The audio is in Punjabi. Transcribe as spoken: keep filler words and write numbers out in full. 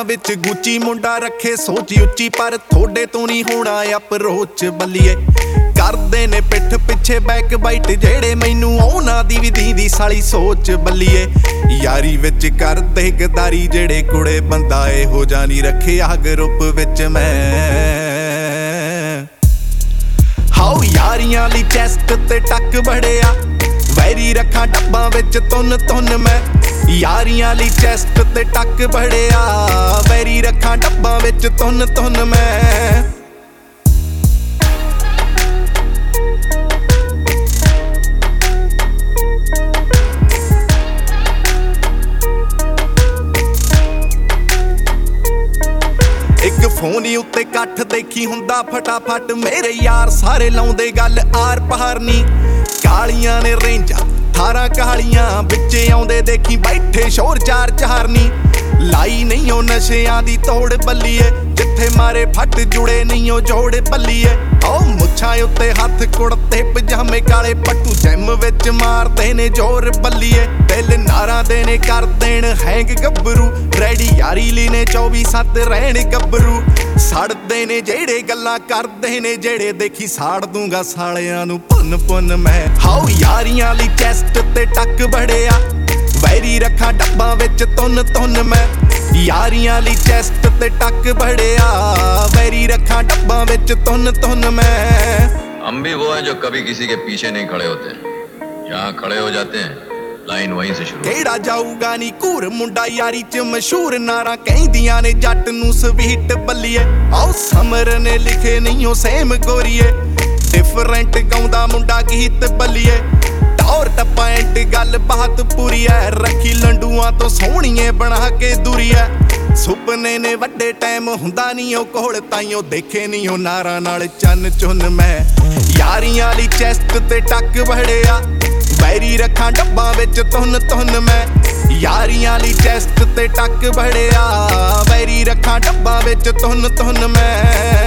ਕੰਨਾਂ ਵਿੱਚ ਗੁੱਚੀ ਮੁੰਡਾ ਰੱਖੇ ਸੋਚ ਉੱਚੀ ਪਰ ਥੋੜੇ ਤੋਂ ਨਹੀਂ ਹੋਣਾ ਅਪਰੋਚ ਬੱਲੀਏ ਕਰਦੇ ਨੇ ਪਿੱਠ ਪਿੱਛੇ ਬੈਕ ਬਾਈਟ ਜਿਹੜੇ ਮੈਨੂੰ ਉਹਨਾਂ ਦੀ ਵੀ ਦੀਦੀ ਸਾਲੀ ਸੋਚ ਬੱਲੀਏ ਯਾਰੀ ਵਿੱਚ ਕਰਦੇ ਗਦਾਰੀ ਜਿਹੜੇ ਕੁੜੇ ਬੰਦਾ ਇਹੋ ਜਿਹਾ ਨਹੀਂ ਰੱਖਿਆ ਗਰੁੱਪ ਵਿੱਚ ਮੈਂ ਹਾਉ ਯਾਰੀਆਂ ਲਈ ਚੈਸਟ ਤੇ ਟੱਕ ਬੜਿਆ ਵੈਰੀ ਰੱਖਾਂ ਡੱਬਾਂ ਵਿੱਚ ਤੁੰਨ ਤੁੰਨ ਮੈਂ ਯਾਰੀਆਂ ਲਈ ਚੈਸਟ ਤੇ ਟੱਕ ਬੜਿਆ ਵੈਰੀ ਰੱਖਾਂ ਡੱਬਾਂ ਵਿੱਚ ਤੁੰਨ ਤੁੰਨ ਮੈਂ ਇੱਕ ਫੋਨ ਉੱਤੇ ਇਕੱਠ ਦੇਖੀ ਹੁੰਦਾ ਫਟਾਫਟ ਮੇਰੇ ਯਾਰ ਸਾਰੇ ਲਾਉਂਦੇ ਗੱਲ ਆਰ ਪਾਰ ਨੀ ਕਾਲੀਆਂ ਨੇ ਰੇਂਜਾਂ ਅਠਾਰਾਂ ਕਾਲੀਆਂ ਵਿੱਚ ਆਉਂਦੇ ਦੇਖੀ ਬੈਠੇ ਸ਼ੋਰ ਚਾਰ ਚਾਰ ਨੀ ਲਾਈ ਨਹੀਂ ਉਹ ਨਸ਼ਿਆਂ ਦੀ ਤੋੜ ਬੱਲੀਏ ਜਿੱਥੇ ਮਾਰੇ ਫੱਟ ਜੁੜੇ ਨਹੀਂ ਉਹ ਜੋੜ ਬੱਲੀਏ ਓ ਮੁੱਛਾਂ ਉੱਤੇ ਹੱਥ ਕੁੜਤੇ ਪਜਾਮੇ ਕਾਲੇ ਪੱਟੂ ਜਿਮ ਵਿੱਚ ਮਾਰਦੇ ਨੇ ਜ਼ੋਰ ਬੱਲੀਏ ਦਿਲ ਨਾਰਾਂ ਦੇ ਨੇ ਕਰ ਦੇਣ ਹੈਂਗ ਗੱਭਰੂ ਰੈਡੀ ਯਾਰੀ ਲਈ ਨੇ ਚੌਵੀ ਸੱਤ ਰਹਿਣ ਗੱਭਰੂ ਸੜਦੇ ਨੇ ਜਿਹੜੇ ਗੱਲਾਂ ਕਰਦੇ ਨੇ ਜਿਹੜੇ ਦੇਖੀ ਸਾੜ ਦੂੰਗਾ ਸਾਲਿਆਂ ਨੂੰ ਪੁੰਨ ਪੁੰਨ ਮੈਂ ਹਾਉ ਯਾਰੀਆਂ ਲਈ ਚੈਸਟ ਤੇ ਟੱਕ ਬੜਿਆ ਵੈਰੀ ਰੱਖਾਂ ਡੱਬਾਂ ਵਿੱਚ ਤੁੰਨ ਤੁੰਨ ਮੈਂ ਯਾਰੀਆਂ ਲਈ ਚੈਸਟ ਤੇ ਟੱਕ ਬੜਿਆ ਵੈਰੀ ਰੱਖਾਂ ਡੱਬਾਂ ਵਿੱਚ ਤੁੰਨ ਤੁੰਨ ਮੈਂ हम भी वो हैं जो कभी किसी के पीछे नहीं खड़े होते जहाँ खड़े हो जाते हैं लाइन वहीं से शुरू ਕਿਹੜਾ ਜਾਊਗਾ ਨੀ ਘੂਰ ਮੁੰਡਾ ਯਾਰੀ ਚ ਮਸ਼ਹੂਰ ਨਾਰਾਂ ਕਹਿੰਦੀਆਂ ਨੇ ਜੱਟ ਨੂੰ ਸਵੀਟ ਬੱਲੀਏ ਆਓ ਸਮਰ ਨੇ ਲਿਖੇ ਨਹੀਂ ਉਹ ਸੇਮ ਗੋਰੀਏ ਡਿਫਰੈਂਟ ਗਾਉਂਦਾ ਮੁੰਡਾ ਗੀਤ ਬੱਲੀਏ ਟੌਰ ਟੱਪਾ ਐਂਟ ਗੱਲ ਬਾਤ ਪੂਰੀ ਐ ਰੱਖੀ ਲੰਡੂਆਂ ਤੋਂ ਸੋਹਣੀਏ ਬਣਾ ਕੇ ਦੂਰੀ ਐ ਸੁਪਨੇ ਨੇ ਵੱਡੇ ਟਾਈਮ ਹੁੰਦਾ ਨਹੀਂ ਉਹ ਕੋਲ ਤਾਈਓ ਦੇਖੇ ਨਹੀਂ ਉਹ ਨਾਰਾਂ ਨਾਲ ਚੰਨ ਚੁੰਨ ਮੈਂ ਯਾਰੀਆਂ ਲਈ ਚੈਸਟ ਤੇ ਟੱਕ ਬੜਿਆ ਵੈਰੀ ਰੱਖਾਂ ਡੱਬਾਂ ਵਿੱਚ ਤੁੰਨ ਤੁੰਨ ਮੈਂ ਯਾਰੀਆਂ ਲਈ ਚੈਸਟ ਤੇ ਟੱਕ ਬੜਿਆ ਵੈਰੀ ਰੱਖਾਂ ਡੱਬਾਂ ਵਿੱਚ ਤੁੰਨ ਤੁੰਨ ਮੈਂ